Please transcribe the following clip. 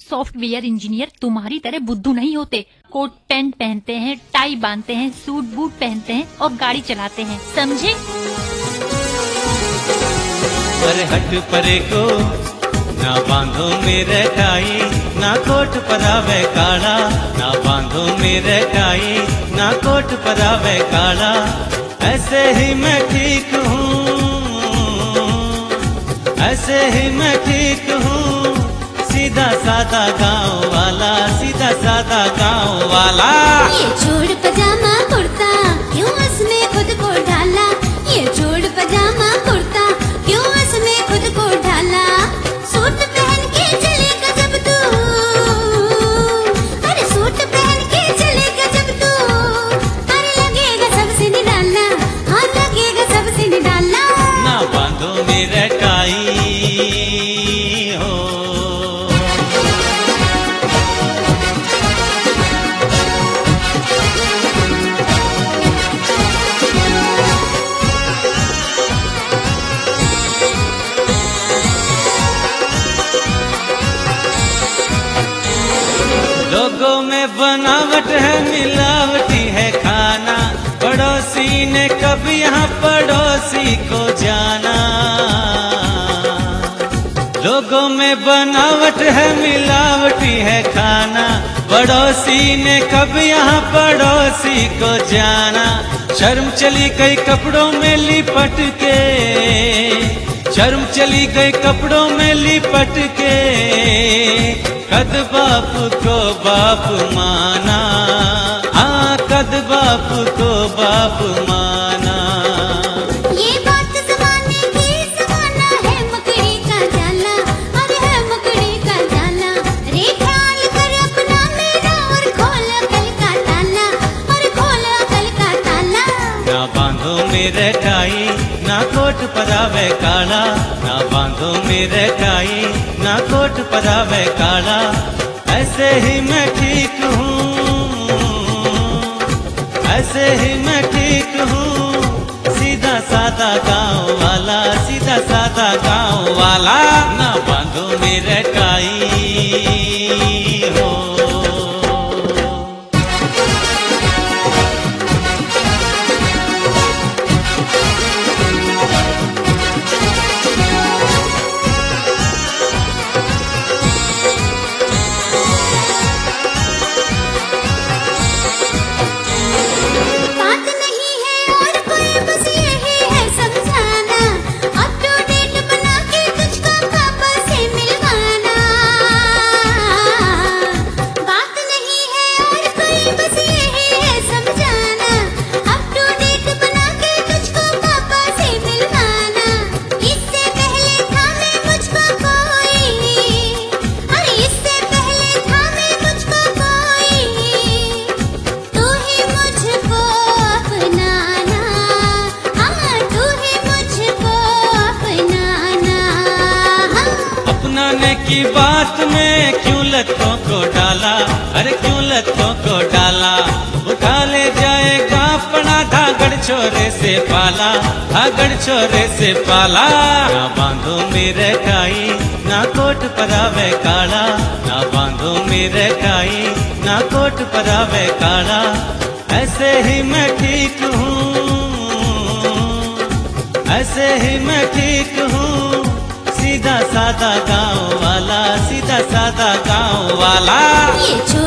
Software engineer तुम्हारी तरह बुद्धू नहीं होते। कोट पैंट पहनते हैं, टाई बांधते हैं, सूट बूट पहनते हैं और गाड़ी चलाते हैं, समझे? अरे हट परे को ना बांधो मेरे टाई, ना कोट परावे काला, ना बांधो मेरे टाई, ना कोट परावे काला। ऐसे ही मैं ठीक हूँ, ऐसे ही मैं ठीक हूँ, सीधा सादा गाँव वाला, सीधा सादा गाँव वाला। ये छोड़ पजामा कुर्ता, क्यों इसमें खुद को ढाला? ये छोड़ पजामा कुर्ता, क्यों इसमें खुद को ढाला? सूट पहन के चलेगा जब तू, अरे सूट पहन के चलेगा जब तू, अरे लगेगा सबसे निराला, हाँ लगेगा सबसे निराला। ना बांधो मेरे टाई हो। लोगों में बनावट है, मिलावटी है खाना, पड़ोसी ने कभी यहाँ पड़ोसी को जाना। लोगों में बनावट है, मिलावटी है खाना, पड़ोसी ने कभी यहाँ पड़ोसी को जाना। शर्म चली गई कपड़ों में लिपट के, शर्म चली गई कपड़ों में लिपट के, कद बाप को बाप माना, हाँ कद बाप को बाप माना। ये बात ज़माने की, ज़माना है मकड़ी का जाला, अरे है मकड़ी का जाला। रे ख्याल कर अपना मेरा और खोल अकल का ताला, और खोल अकल का ताला। ना बांधो मेरे टाई, ना कोट परावे काला, ना बांधो मेरे टाई, ना कोट परावे काला। ऐसे ही मैं ठीक हूँ, ऐसे ही मैं ठीक हूँ, सीधा सादा गाँव वाला, सीधा सादा गाँव वाला। ना बांधो मेरे टाई हो। बात नहीं है और कोई, बस यही है समझाना, अप टू डेट बना के तुझको पापा से मिलवाना। बात नहीं है और कोई, बस यही है समझाना, अप टू डेट बना के तुझको पापा से मिलवाना। इससे पहले था मैं मुझको कोई, अरे इससे पहले था मैं मुझको कोई, तू ही मुझको अपनाना, हाँ तू ही मुझको अपनाना। अपनाने की बात में क्यों लतों को डाला, अरे क्यों लतों को डाला। उठा ले जाएगा अपना धागड़ छोरे से पाला, धागड़ छोरे से पाला। ना बांधो मेरे टाई, ना कोट परावे काला, ना बांधो मेरे टाई, ना कोट परावे काला। ऐसे ही मैं ठीक हूँ, ऐसे ही मैं ठीक हूँ, सीधा सादा गाँव वाला, सीधा सादा गाँव वाला। ये